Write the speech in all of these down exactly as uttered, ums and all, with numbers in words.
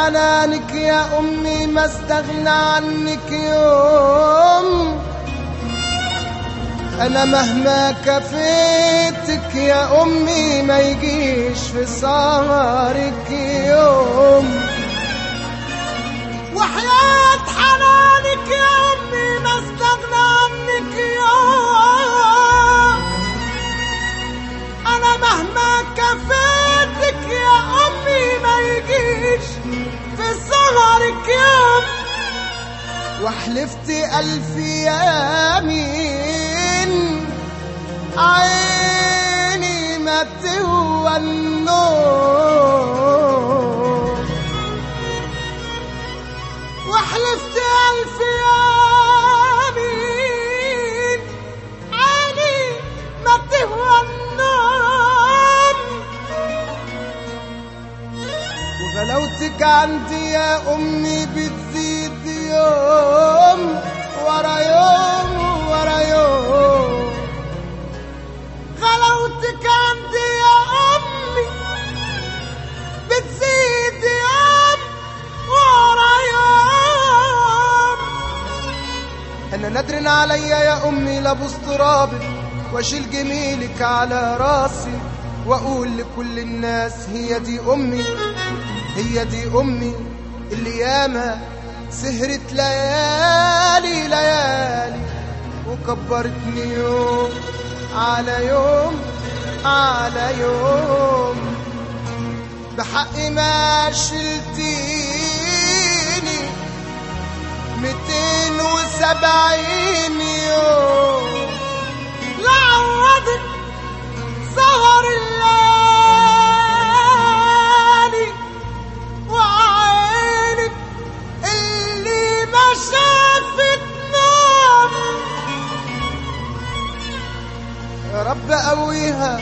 حنانك يا أمي ما استغنى عنك يوم. أنا مهما كفيتك يا أمي ما يجيش في سهرك يوم. وحياة حنانك يا أمي ما استغنى عنك يوم. أنا مهما كفيتك يا أمي ما يجيش في سهرك يوم. وحلفت ألف يمين عيني ما تهوى النوم. وحلفت ألف يمين عيني ما تهوى النوم. وغلاوتك عندي يا أمي بتزيد يوم ورا يوم ورا يوم. غلاوتك عندي يا أمي بتزيد يوم ورا يوم. أنا ندر عليا يا أمي لابوس ترابك واشيل جميلك على راسي وأقول لكل الناس هي دي أمي هي دي أمي اللي ياما سهرت ليالي ليالي وكبرتني يوم على يوم على يوم. بحق ما شلتيني ميتين وسبعين يوم لعوضك سهر الليالي وعينك اللي ما شافت نوم. يا رب قويها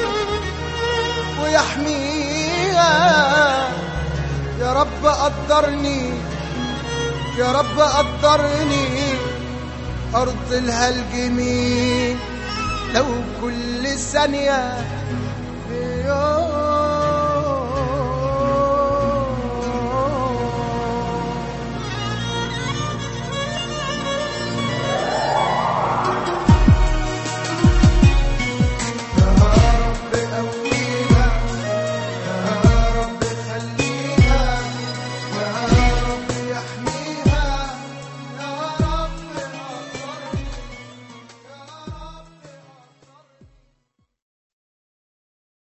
ويحميها. يا رب قدرني يا رب قدرني أرض لها الجميل لو كل ثانية بيوم.